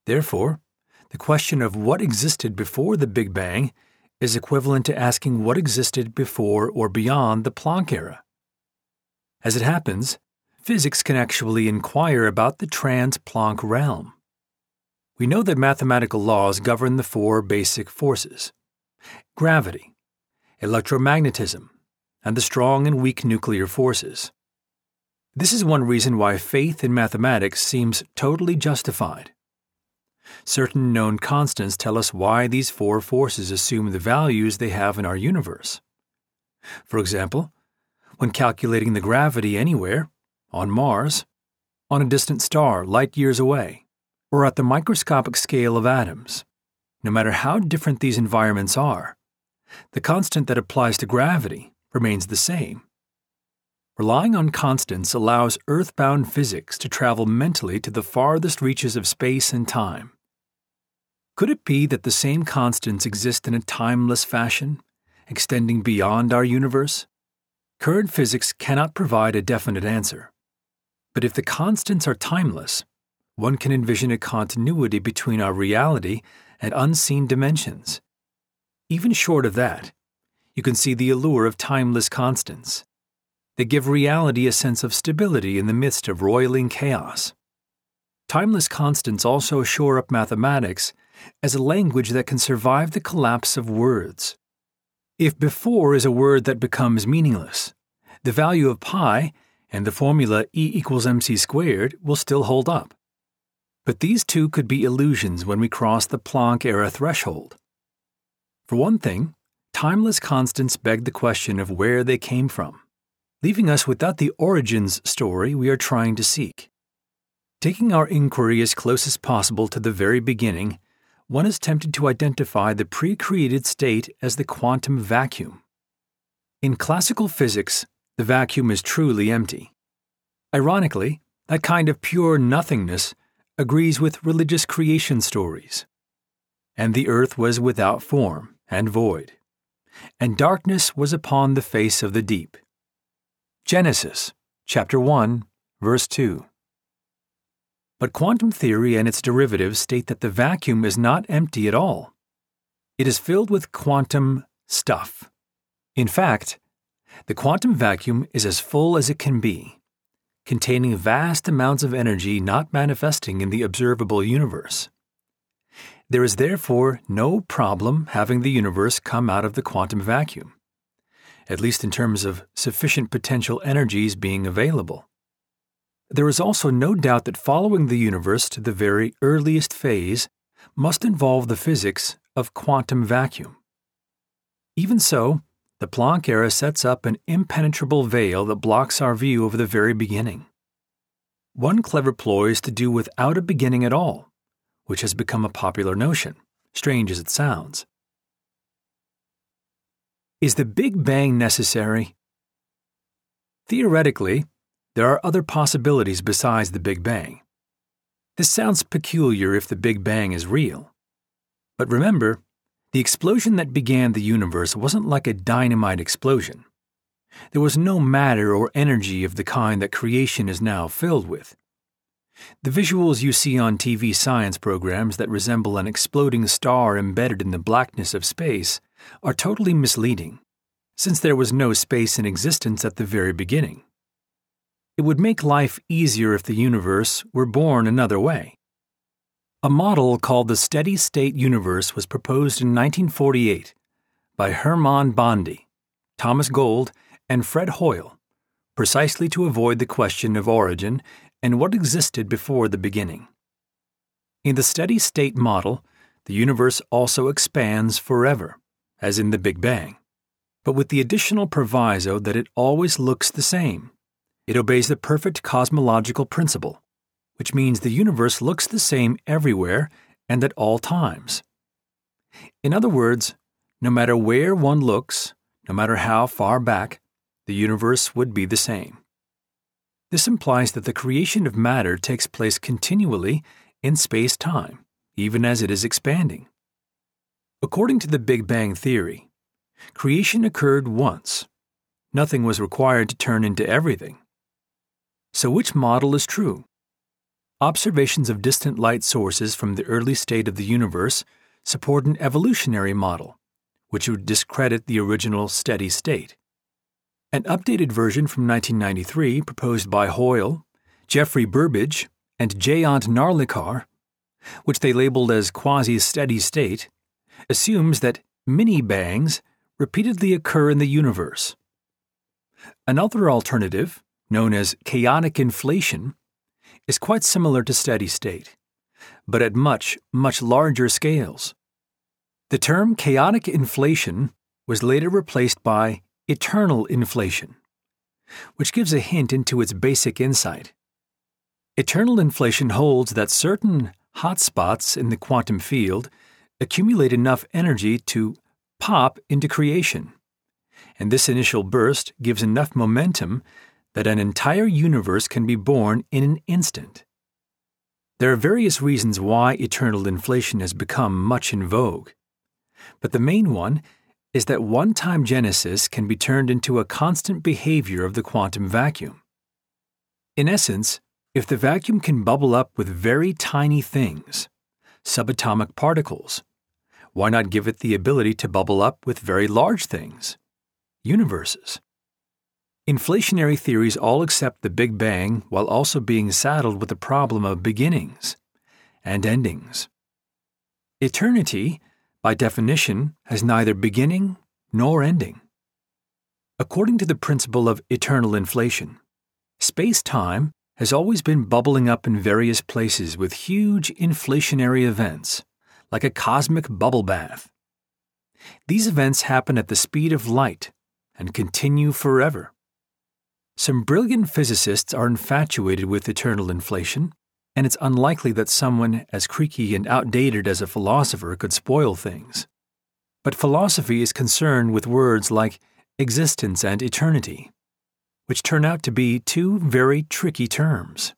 Therefore, the question of what existed before the Big Bang is equivalent to asking what existed before or beyond the Planck era. As it happens, physics can actually inquire about the trans-Planck realm. We know that mathematical laws govern the four basic forces: gravity, electromagnetism, and the strong and weak nuclear forces. This is one reason why faith in mathematics seems totally justified. Certain known constants tell us why these four forces assume the values they have in our universe. For example, when calculating the gravity anywhere, on Mars, on a distant star light years away, or at the microscopic scale of atoms, no matter how different these environments are, the constant that applies to gravity remains the same. Relying on constants allows earthbound physics to travel mentally to the farthest reaches of space and time. Could it be that the same constants exist in a timeless fashion, extending beyond our universe? Current physics cannot provide a definite answer. But if the constants are timeless, one can envision a continuity between our reality and unseen dimensions. Even short of that, you can see the allure of timeless constants. They give reality a sense of stability in the midst of roiling chaos. Timeless constants also shore up mathematics as a language that can survive the collapse of words. If before is a word that becomes meaningless, the value of pi and the formula E equals mc squared will still hold up. But these two could be illusions when we cross the Planck-era threshold. For one thing, timeless constants beg the question of where they came from, leaving us without the origins story we are trying to seek. Taking our inquiry as close as possible to the very beginning, one is tempted to identify the pre-created state as the quantum vacuum. In classical physics, the vacuum is truly empty. Ironically, that kind of pure nothingness agrees with religious creation stories. And the earth was without form and void, and darkness was upon the face of the deep. Genesis, chapter 1, verse 2. But quantum theory and its derivatives state that the vacuum is not empty at all. It is filled with quantum stuff. In fact, the quantum vacuum is as full as it can be, containing vast amounts of energy not manifesting in the observable universe. There is therefore no problem having the universe come out of the quantum vacuum, at least in terms of sufficient potential energies being available. There is also no doubt that following the universe to the very earliest phase must involve the physics of quantum vacuum. Even so, the Planck era sets up an impenetrable veil that blocks our view of the very beginning. One clever ploy is to do without a beginning at all, which has become a popular notion, strange as it sounds. Is the Big Bang necessary? Theoretically, there are other possibilities besides the Big Bang. This sounds peculiar if the Big Bang is real. But remember, the explosion that began the universe wasn't like a dynamite explosion. There was no matter or energy of the kind that creation is now filled with. The visuals you see on TV science programs that resemble an exploding star embedded in the blackness of space are totally misleading, since there was no space in existence at the very beginning. It would make life easier if the universe were born another way. A model called the steady-state universe was proposed in 1948 by Hermann Bondi, Thomas Gold, and Fred Hoyle, precisely to avoid the question of origin and what existed before the beginning. In the steady-state model, the universe also expands forever, as in the Big Bang, but with the additional proviso that it always looks the same. It obeys the perfect cosmological principle, which means the universe looks the same everywhere and at all times. In other words, no matter where one looks, no matter how far back, the universe would be the same. This implies that the creation of matter takes place continually in space-time, even as it is expanding. According to the Big Bang theory, creation occurred once. Nothing was required to turn into everything. So which model is true? observations of distant light sources from the early state of the universe support an evolutionary model, which would discredit the original steady state. An updated version from 1993 proposed by Hoyle, Geoffrey Burbidge, and Jayant Narlikar, which they labeled as quasi-steady state, assumes that mini-bangs repeatedly occur in the universe. Another alternative, known as chaotic inflation, is quite similar to steady state, but at much, much larger scales. The term chaotic inflation was later replaced by eternal inflation, which gives a hint into its basic insight. Eternal inflation holds that certain hotspots in the quantum field accumulate enough energy to pop into creation, and this initial burst gives enough momentum that an entire universe can be born in an instant. There are various reasons why eternal inflation has become much in vogue, but the main one is that one-time genesis can be turned into a constant behavior of the quantum vacuum. In essence, if the vacuum can bubble up with very tiny things, subatomic particles, why not give it the ability to bubble up with very large things, universes? Inflationary theories all accept the Big Bang while also being saddled with the problem of beginnings and endings. Eternity, by definition, has neither beginning nor ending. According to the principle of eternal inflation, space-time has always been bubbling up in various places with huge inflationary events, like a cosmic bubble bath. These events happen at the speed of light and continue forever. Some brilliant physicists are infatuated with eternal inflation, and it's unlikely that someone as creaky and outdated as a philosopher could spoil things. But philosophy is concerned with words like existence and eternity, which turn out to be two very tricky terms.